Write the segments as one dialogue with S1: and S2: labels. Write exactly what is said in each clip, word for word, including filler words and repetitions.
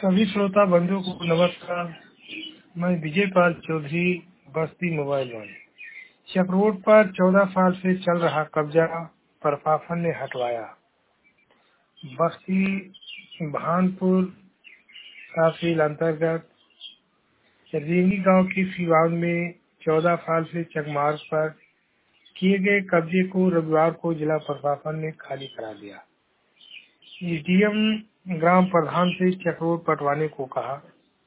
S1: सभी श्रोता बंधुओं को नमस्कार। मैं विजय पाल चौधरी, बस्ती मोबाइल वन। चक रोड पर चौदह साल से चल रहा कब्जा प्रशासन ने हटवाया। बस्ती भानपुर तहसील अंतर्गत रेंगी गांव की सीवान में चौदह साल से चकमार्ग पर किए गए कब्जे को रविवार को जिला प्रशासन ने खाली करा दिया। एसडीएम ग्राम प्रधान से चक रोड पटवाने को कहा।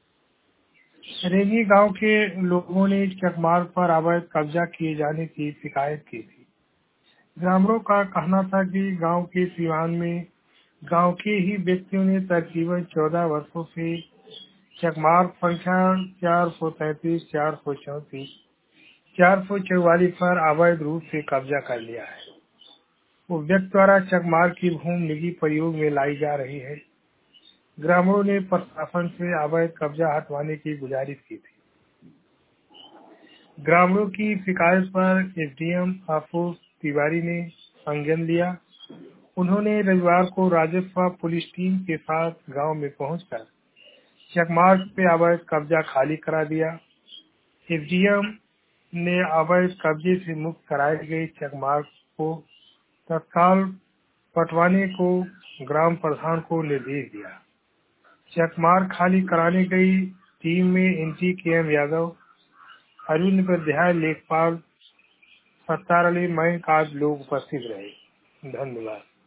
S1: रेंगी गांव के लोगों ने चकमार्ग पर अवैध कब्जा किए जाने की शिकायत की थी। ग्रामीणों का कहना था कि गांव के सीवान में गांव के ही व्यक्तियों ने तकरीबन चौदह वर्षों से चकमार्ग संख्या चार सौ तैतीस, चार सौ चौतीस, चार सौ चौवालीस पर अवैध रूप से कब्जा कर लिया है। वो व्यक्ति द्वारा चकमार्ग की भूमि निजी प्रयोग में लाई जा रही है। ग्रामीणों ने प्रशासन से अवैध कब्जा हटवाने की गुजारिश की थी। ग्रामीणों की शिकायत पर एसडीएम आशुतोष तिवारी ने संज्ञान लिया। उन्होंने रविवार को राजस्व पुलिस टीम के साथ गांव में पहुंचकर चकमार्ग पे अवैध कब्जा खाली करा दिया। एसडीएम ने अवैध कब्जे से मुक्त कराए गए चकमार्ग को तत्काल पटवाने को ग्राम प्रधान को निर्देश दिया। चकमार्ग खाली कराने गई टीम में एनटी के एम यादव, अरविंद उपाध्याय, लेखपाल, सत्तार अली, मयंक आदि लोग उपस्थित रहे। धन्यवाद।